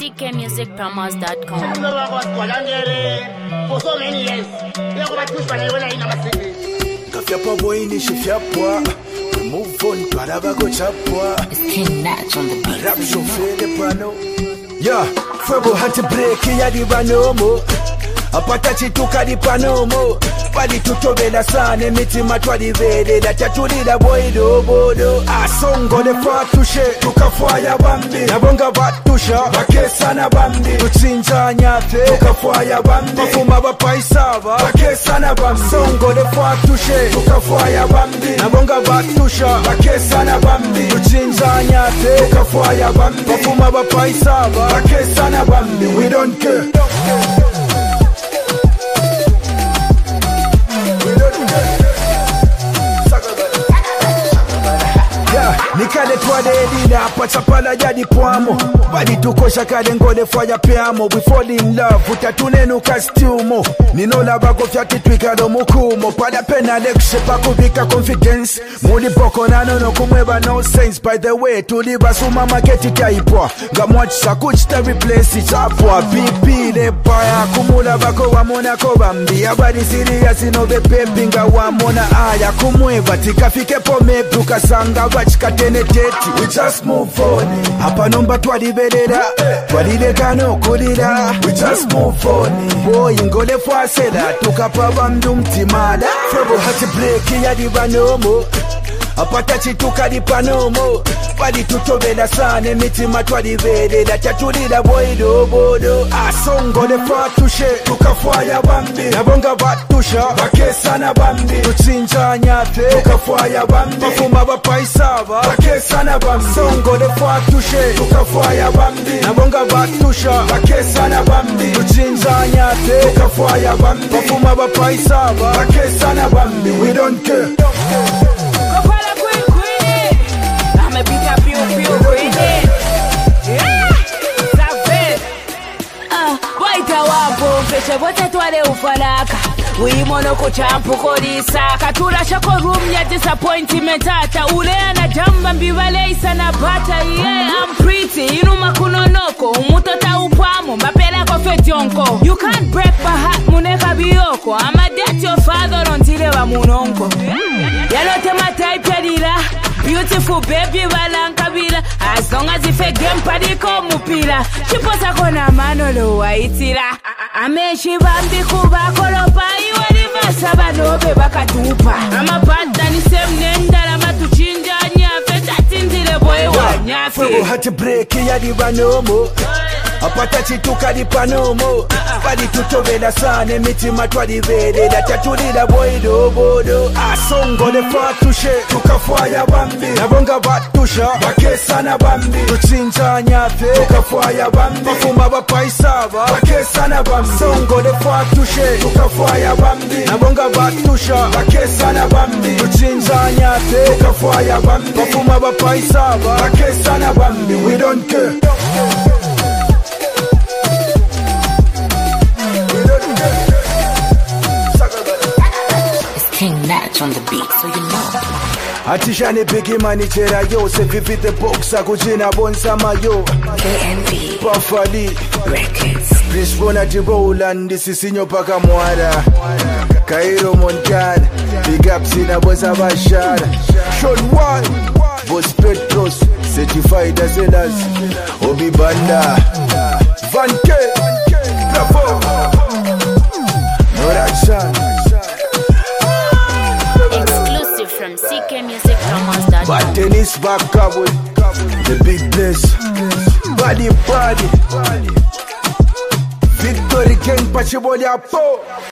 ckmusicpromos.com. For so many years, Kafyapa boy ni shifyapwa. Move on, paraba go chapwa. It's King Natch on the beat. Rap show fede pano. Yeah, Febo had to break ya di banomo. Apata chituka di panomo. Bali tutobela sana mitima twadi vede da tatulida boy do bodo. Asongo de fatushe tukafwaya bambi. Nabonga batusha bakesa na bambi. Tuchinja nyate tukafwaya bambi. Mafuma bapaisaba bakesa na bambi. Songo de fatushe tukafwaya bambi. Nabonga batusha bakesa na bambi. Tuchinja nyate tukafwaya bambi. Mafuma bapaisaba bakesa na bambi. We don't care. Nikade twade edina pachapala jadi pwamo. Badi tukosha kade ngode faya peamo. We fall in love utatune nukastiumo. Ninola bako fyati twikado mukumo. Pada pena lekshe pakubika confidence. Muli boko nano no kumweba no sense. By the way tuliba suma maketi taipwa. Gamwacha kuchita replace it apwa. BP le baya kumula bako wamona kobambi. Abadi serious inobe pepinga wamona aya. Kumweba tikafike pome tukasanga bachikate. We just move on. Hapa nomba twadivedera twadilekano kulira. We just move on. Boy ngole fwasela tukapaba mdumtimada. Febo hati break ya divanomo. Apata chituka di panomo. Badi tutobela sana mitima twadivedera tatulida boy do bodo. Asongo de fatushe tukafwaya bambi. Nabonga batusha bakesa na bambi. Tuchinja nyate tukafwaya bambi. Mafuma bapaisaba bakesa na bambi. Songo de fatushe tukafwaya bambi. Nabonga batusha bakesa na bambi. Tuchinja nyate tukafwaya bambi. Mafuma bapaisaba bakesa na bambi. We don't care. Bote twale ufalaka uimono kuchampu kolisa katula shako room ya disappointment ata ule anajamba mbivale isa na bata. Yeah, I'm pretty inuma kunonoko umutota upamo mapela kofetionko. You can't break my heart muneka biyoko. I'ma date your father until wa munonko. Yalote mataipelila beautiful baby valankabila. As long as if a game padiko mupila. Chiposa kona manolo waitila. Ameshi bambi kuba kolopa. Iwali basaba nobe bakatupa. Amapata ni semnenda la matuchinja nyafe. Tatindile boy wa nyafe. Febo hati break ya divanomo. Apata chituka di panomo. Badi tutobela sana mitima twadivedera tatulida boy do bodo. Asongo de fatushe tukafwaya bambi. Nabonga batusha bakesa na bambi. Tuchinja nyate tukafwaya bambi. Mafuma bapaisaba bakesa na bambi. Songo de fatushe tukafwaya bambi. Nabonga batusha bakesa na bambi. Tuchinja nyate tukafwaya bambi. Mafuma bapaisaba bakesa na bambi. We don't care. King Natch on the beat, so you know. Atishani bigi manichera yo. Se vivite boxa kujina bonsama yo. KNV Buffali Records. Brisbona Jibola Sisinyo paka mwara. Cairo Montana Big ups in a bosa bashara. Sean Wall Boss Petros Certified as sellers. Obi Banda Van K Bravo Norakshan. Exclusive from ckmusicpromos.com. But tennis back up with the big place. Body Victory King Pachiboli Apo.